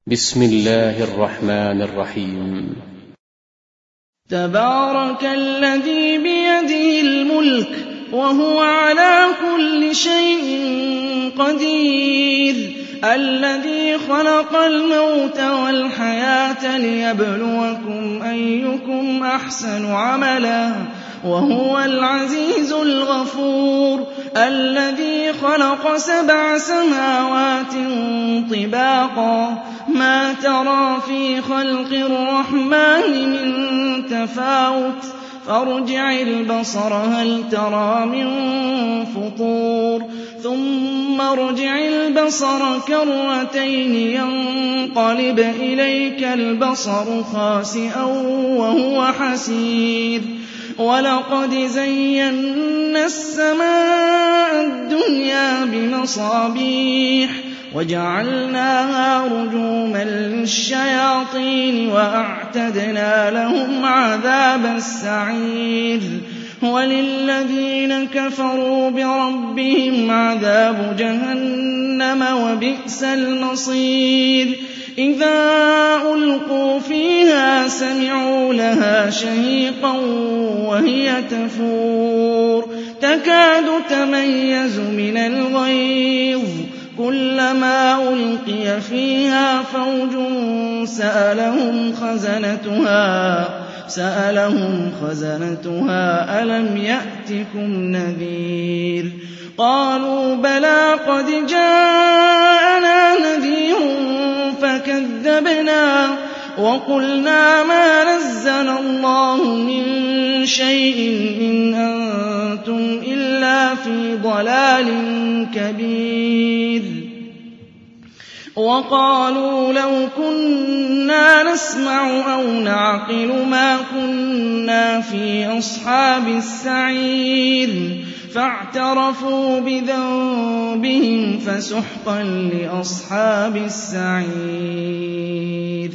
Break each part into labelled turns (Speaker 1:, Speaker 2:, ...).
Speaker 1: بسم الله الرحمن الرحيم.
Speaker 2: تبارك الذي بيده الملك وهو على كل شيء قدير، الذي خلق الموت والحياة ليبلوكم أيكم أحسن عملا، وهو العزيز الغفور، الذي خلق 7 سماوات طباقا، ما ترى في خلق الرحمن من تفاوت، فارجع البصر هل ترى من فطور، ثم ارجع البصر كرتين ينقلب إليك البصر خاسئا وهو حسير، ولقد زينا السماء الدنيا بمصابيح وجعلناها رجوما للشياطين وأعتدنا لهم عذاب السعير، وللذين كفروا بربهم عذاب جهنم وبئس المصير. إذا ألقوا فيها سمعوا لها شهيقا وهي تفور، تكاد تميز من الغيظ، كلما ألقي فيها فوج سألهم خزنتها ألم يأتكم نذير، قالوا بلى قد جاءنا نذير فكذبنا وقلنا ما نزل الله من شيء إن أنتم إلا في ضلال كبير، وقالوا لو كنا نسمع أو نعقل ما كنا في أصحاب السعير، فاعترفوا بذنبهم فسحقا لأصحاب السعير.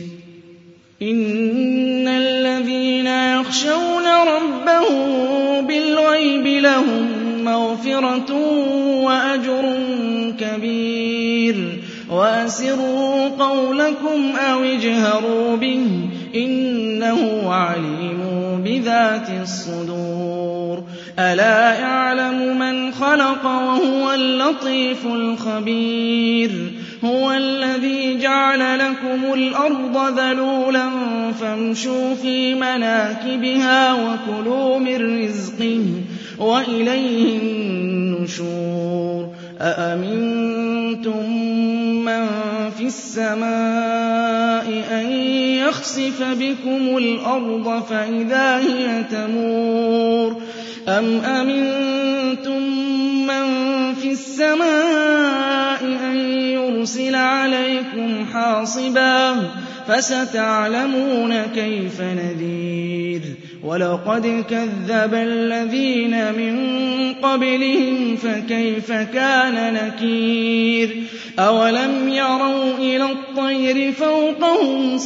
Speaker 2: إن الذين يخشون ربهم بالغيب لهم مغفرة وأجر كبير، وأسروا قولكم أو اجهروا به إنه عليم بذات الصدور. ألا يعلم من خلق وهو اللطيف الخبير، هو الذي جعل لكم الأرض ذلولا فامشوا في مناكبها وكلوا من رزقه وإليه النشور. أأمنتم من في السماء أن يخسف بكم الأرض فإذا هي تمور، أم أمنتم من في السماء أن يرسل عليكم حاصبا، فستعلمون كيف نذير. ولقد كذب الذين من قبلهم فكيف كان نكير. أولم يروا إلى الطير فوقهم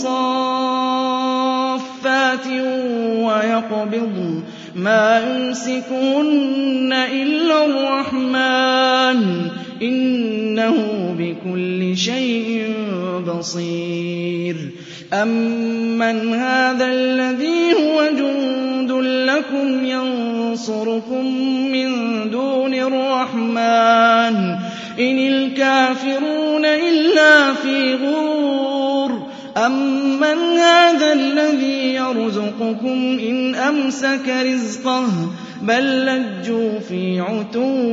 Speaker 2: صافات ويقبضن ما يمسكهن إلا الرحمن إنه بكل شيء بصير. أمن هذا الذي هو جند لكم ينصركم من دون الرحمن إن الكافرون إلا في غرور. أمن هذا الذي يرزقكم إن أمسك رزقه بل لجوا في عتو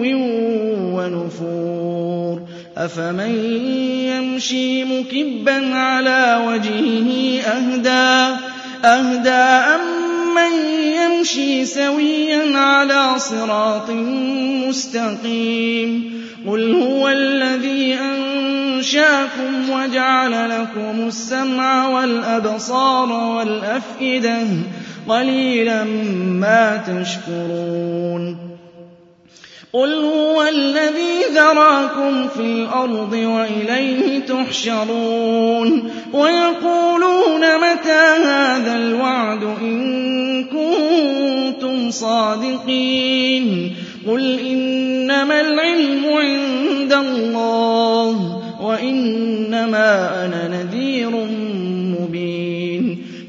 Speaker 2: ونفور. أفمن يمشي مكبا على وجهه أهدى أمن يمشي سويا على صراط مستقيم. قل هو الذي أنشأكم وجعل لكم السمع والأبصار والأفئدة قليلا ما تشكرون. قل هو الذي ذراكم في الأرض وإليه تحشرون. ويقولون متى هذا الوعد إن كنتم صادقين. قل إنما العلم عند الله وإنما أنا نذير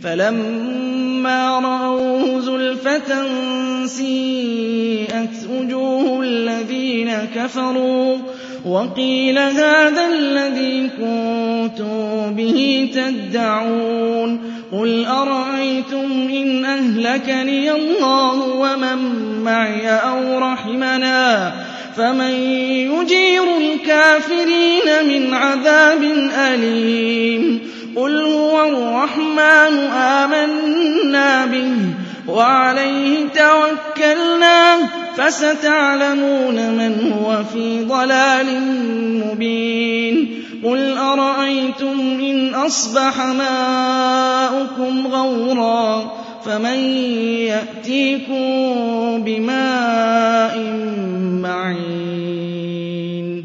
Speaker 2: فَلَمَّا رَأَوْهُ زُلْفَةً سِيئَتْ وُجُوهُ الَّذِينَ كَفَرُوا وَقِيلَ هَٰذَا الَّذِي كُنتُم بِهِ تَدَّعُونَ قُلْ أَرَأَيْتُمْ إِنْ أَهْلَكَنِيَ اللَّهُ وَمَن مَّعِيَ أَوْ رَحِمَنَا فَمَن يُجِيرُ الْكَافِرِينَ مِنْ عَذَابٍ أَلِيمٍ قُلْ هُوَ الرَّحْمَٰنُ آمَنَّا بِهِ وَعَلَيْهِ تَوَكَّلْنَا فَسَتَعْلَمُونَ مَنْ هُوَ فِي ضَلَالٍ مُّبِينٍ قُلْ أَرَأَيْتُمْ إِنْ أَصْبَحَ مَاؤُكُمْ غَوْرًا فَمَن يَأْتِيكُم بِمَاءٍ مَّعِينٍ